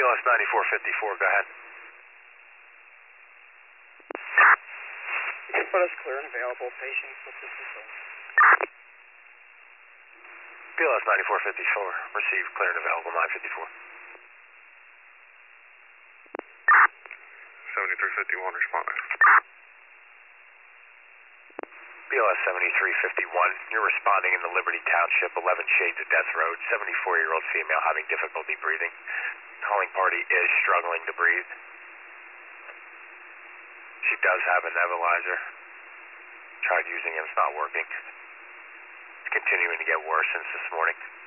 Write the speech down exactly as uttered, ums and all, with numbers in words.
S ninety-four fifty-four, go ahead. You can put us clear and available. Patient, put this in phone. B L S ninety-four fifty-four, receive clear and available, nine fifty-four. seventy-three fifty-one, responding. B L S seventy-three fifty-one, you're responding in the Liberty Township, eleven Shades of Death Road, seventy-four-year-old female having difficulty breathing. Calling party is struggling to breathe. She does have a nebulizer. Tried using it, it's not working. It's continuing to get worse since this morning.